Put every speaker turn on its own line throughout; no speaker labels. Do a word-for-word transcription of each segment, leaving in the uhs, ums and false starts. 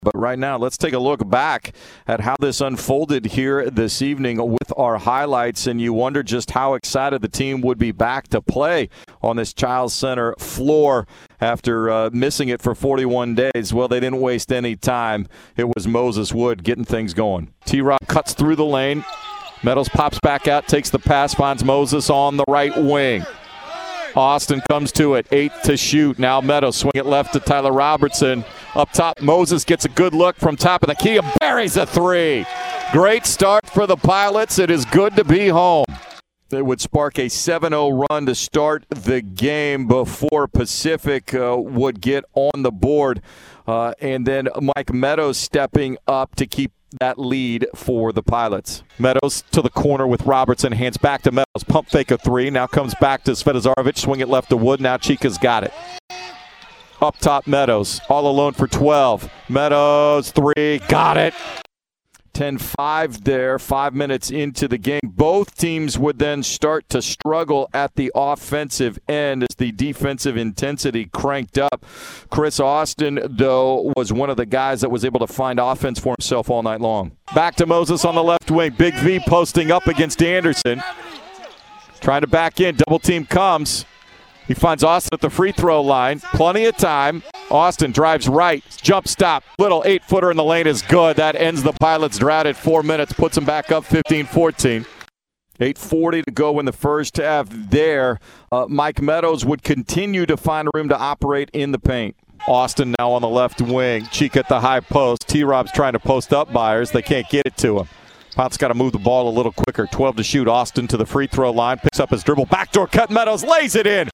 But right now, let's take a look back at how this unfolded here this evening with our highlights. And you wonder just how excited the team would be back to play on this Chiles Center floor after uh, missing it for forty-one days. Well, they didn't waste any time. It was Moses Wood getting things going. T-Rob cuts through the lane. Meadows pops back out, takes the pass, finds Moses on the right wing. Austin comes to it, eight to shoot. Now Meadows swing it left to Tyler Robertson. Up top, Moses gets a good look from top of the key and buries a three. Great start for the Pilots. It is good to be home. It would spark a seven oh run to start the game before Pacific uh, would get on the board. Uh, and then Mike Meadows stepping up to keep that lead for the Pilots. Meadows to the corner with Robertson, hands back to Meadows. Pump fake a three. Now comes back to Svetizarovic. Swing it left to Wood. Now Chika's got it. Up top, Meadows. All alone for twelve. Meadows, three. Got it. ten five there, five minutes into the game. Both teams would then start to struggle at the offensive end as the defensive intensity cranked up. Chris Austin, though, was one of the guys that was able to find offense for himself all night long. Back to Moses on the left wing. Big V posting up against Anderson. Trying to back in. Double team comes. He finds Austin at the free throw line. Plenty of time. Austin drives right. Jump stop. Little eight-footer in the lane is good. That ends the Pilots' drought at four minutes. Puts them back up fifteen fourteen. eight forty to go in the first half there. Uh, Mike Meadows would continue to find room to operate in the paint. Austin now on the left wing. Chika at the high post. T-Rob's trying to post up Byers. They can't get it to him. Pont's got to move the ball a little quicker. twelve to shoot. Austin to the free throw line. Picks up his dribble. Backdoor cut. Meadows lays it in.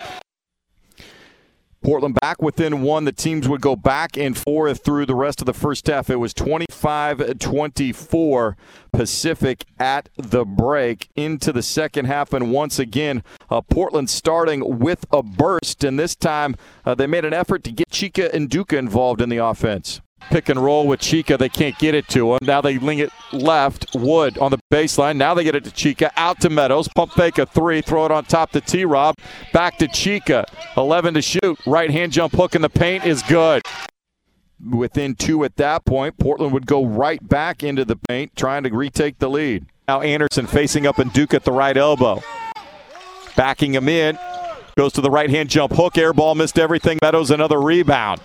Portland back within one. The teams would go back and forth through the rest of the first half. It was twenty-five twenty-four Pacific at the break into the second half. And once again, uh, Portland starting with a burst. And this time uh, they made an effort to get Chika and Duca involved in the offense. Pick and roll with Chika. They can't get it to him. Now they ling it left. Wood on the baseline. Now they get it to Chika. Out to Meadows. Pump fake a three. Throw it on top to T-Rob. Back to Chika. eleven to shoot. Right hand jump hook in the paint is good. Within two at that point, Portland would go right back into the paint trying to retake the lead. Now Anderson facing up and Duke at the right elbow. Backing him in. Goes to the right hand jump hook. Air ball missed everything. Meadows another rebound.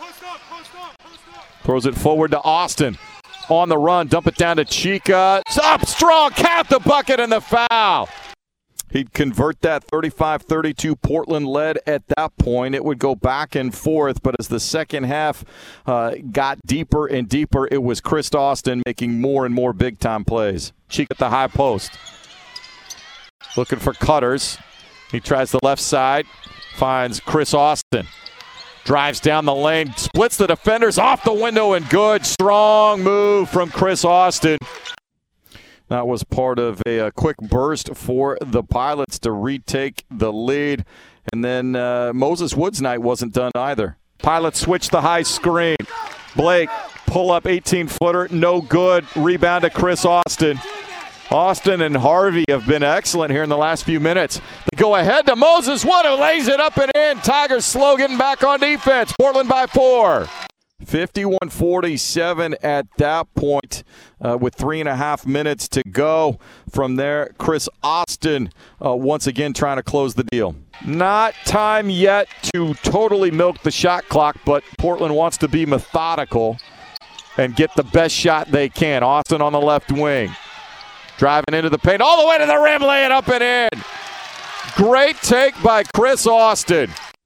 Throws it forward to Austin. On the run, dump it down to Chika. It's up strong, count the bucket and the foul. He'd convert that thirty-five thirty-two. Portland led at that point. It would go back and forth, but as the second half uh, got deeper and deeper, it was Chris Austin making more and more big-time plays. Chika at the high post. Looking for cutters. He tries the left side, finds Chris Austin. Drives down the lane, splits the defenders off the window, and good, strong move from Chris Austin. That was part of a, a quick burst for the Pilots to retake the lead. And then uh, Moses Wood's night wasn't done either. Pilots switch the high screen. Blake, pull up eighteen-footer, no good. Rebound to Chris Austin. Austin and Harvey have been excellent here in the last few minutes. They go ahead to Moses Wood, who lays it up and in. Tigers slow getting back on defense. Portland by four. fifty-one forty-seven at that point uh, with three and a half minutes to go. From there, Chris Austin uh, once again trying to close the deal. Not time yet to totally milk the shot clock, but Portland wants to be methodical and get the best shot they can. Austin on the left wing. Driving into the paint, all the way to the rim, laying up and in. Great take by Chris Austin.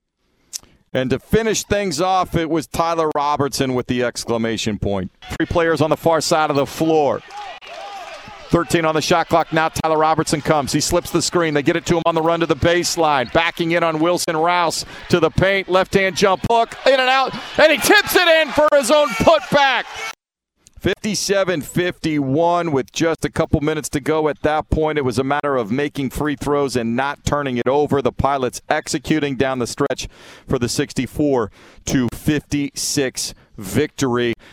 And to finish things off, it was Tyler Robertson with the exclamation point. Three players on the far side of the floor. thirteen on the shot clock. Now Tyler Robertson comes. He slips the screen. They get it to him on the run to the baseline. Backing in on Wilson Rouse to the paint. Left-hand jump hook. In and out. And he tips it in for his own putback. fifty-seven fifty-one with just a couple minutes to go at that point. It was a matter of making free throws and not turning it over. The Pilots executing down the stretch for the sixty-four to fifty-six victory.